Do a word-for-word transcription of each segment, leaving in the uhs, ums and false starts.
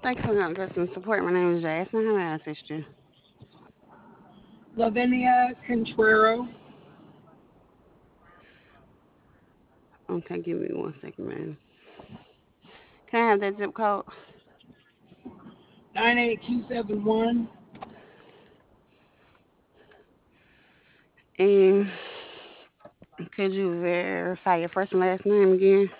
Thank you for calling customer support. My name is Jasmine. How may I assist you? Lavinia Contrero, Okay, give me one second, man. Can I have that zip code? nine eight two seven one. And could you verify your first and last name again?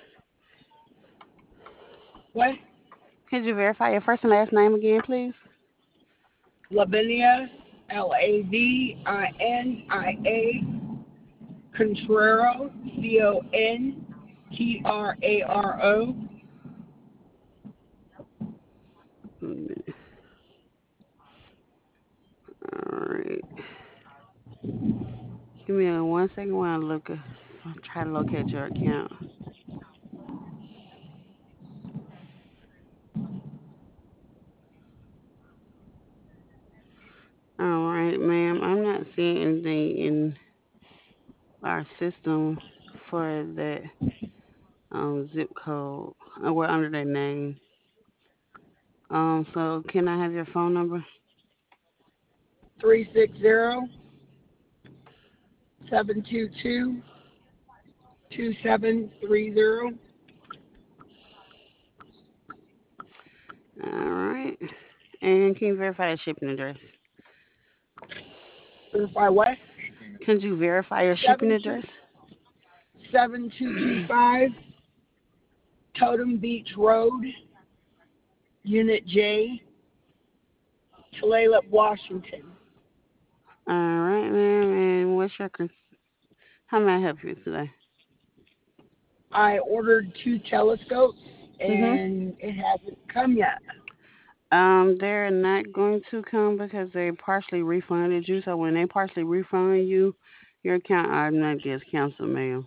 What? Could you verify your first and last name again, please? Lavinia, L A V I N I A, Contrero, C O N T R A R O. One minute. All right. Give me a one second while I look. uh, I'll try to locate your account. All right, ma'am. I'm not seeing anything in our system for that um zip code. Uh, we're under that name. Um, so can I have your phone number? three six zero, seven two two, two seven three zero. All right. And can you verify the shipping address? Verify what? Can you verify your shipping Seven two address? seven two two five Totem Beach Road, Unit J, Tulalip, Washington. All right, ma'am. And what's your cons- how may I help you today? I ordered two telescopes Mhm. and it hasn't come yet. Um, they're not going to come because they partially refunded you. So when they partially refund you, your account automatically gets canceled, ma'am.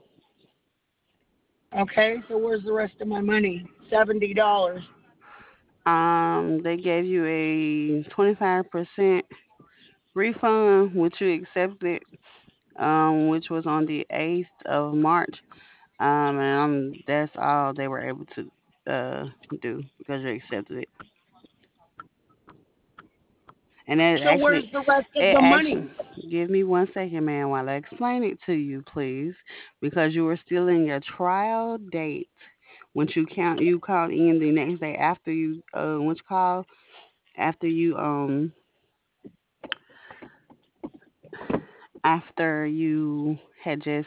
Okay, so where's the rest of my money? Seventy dollars. Um, they gave you a twenty-five percent refund, which you accepted, um, which was on the eighth of March. Um, and um, that's all they were able to uh do because you accepted it. And it So where's actually, the rest of it the actually, money? give me one second, man, while I explain it to you, please, because you were still in your trial date. Once you count, you called in the next day after you, uh, once you called after you, um, after you had just,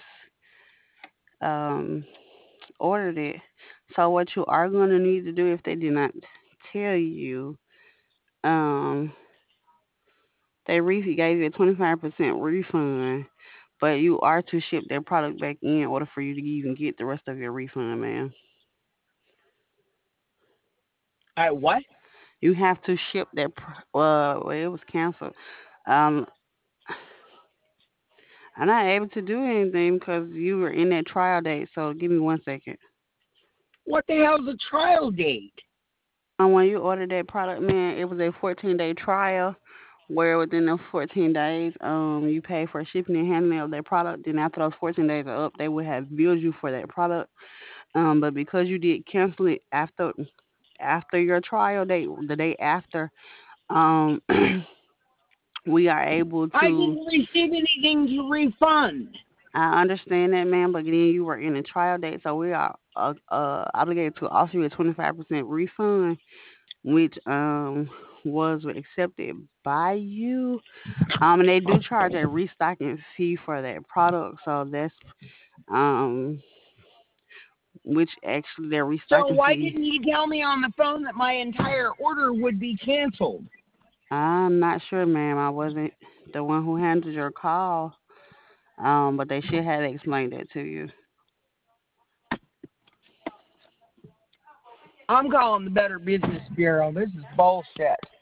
um, ordered it. So what you are going to need to do if they did not tell you, um, they re- gave you a twenty-five percent refund, but you are to ship their product back in order for you to even get the rest of your refund, ma'am. I what? You have to ship that. Pr- uh, well, it was canceled. Um, I'm not able to do anything because you were in that trial date. So give me one second. What the hell's a trial date? Um, when you ordered that product, man, it was a fourteen day trial. Where within those fourteen days, um, you pay for shipping and handling of that product. Then after those fourteen days are up, they would have billed you for that product. Um, but because you did cancel it after after your trial date, the day after, um, we are able I to. didn't receive anything to refund. I understand that, man, but then you were in a trial date, so we are uh, uh, obligated to offer you a twenty-five percent refund, which um was accepted by you. Um, and they do charge a restocking fee for that product, so that's um which actually their So restocking why fee. didn't you tell me on the phone that my entire order would be canceled? I'm not sure, ma'am. I wasn't the one who handled your call. Um, but they should have explained that to you. I'm calling the Better Business Bureau. This is bullshit.